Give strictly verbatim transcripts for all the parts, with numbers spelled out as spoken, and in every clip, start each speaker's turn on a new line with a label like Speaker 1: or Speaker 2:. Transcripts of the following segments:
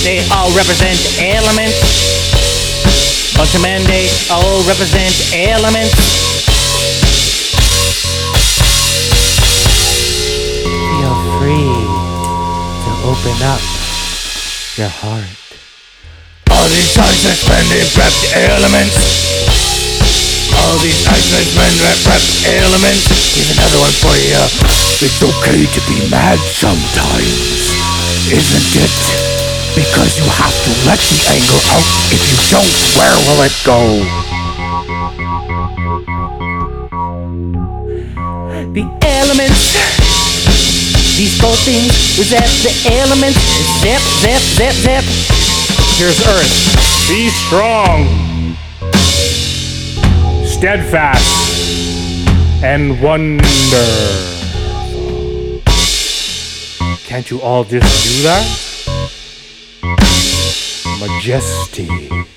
Speaker 1: they all represent elements. Bunch of men, they all represent elements. Feel free to open up your heart.
Speaker 2: All these Iceland men, they rep the elements. All these Iceland men rep, rep elements. Here's another one for you. It's okay to be mad sometimes, isn't it? Because you have to let the anger out. If you don't, where will it go?
Speaker 1: The elements. These four things represent the elements. Zip, zip, zip, zip.
Speaker 3: Here's Earth. Be strong, steadfast, and wonderful. Can't you all just do that? Majesty.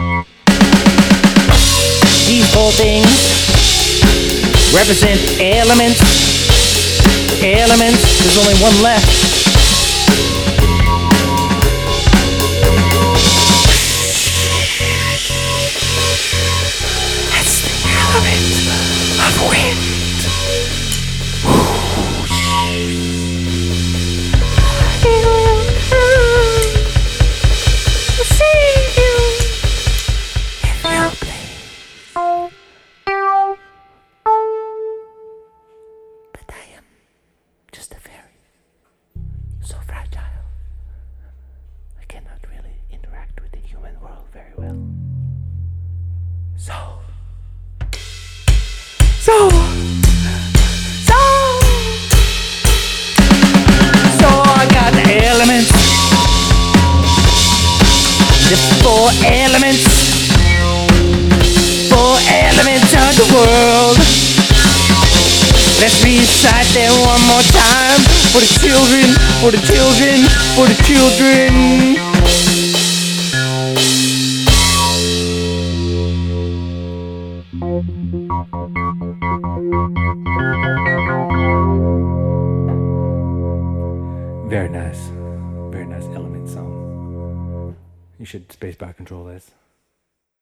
Speaker 1: These four things represent elements. Elements. There's only one left. Of wind. But I am just a fairy, so fragile. I cannot really interact with the human world very well. So. So, so, so I got the elements, the four elements, four elements of the world. Let's recite them one more time for the children, for the children, for the children.
Speaker 3: Very nice. Very nice element song. You should spacebar control this.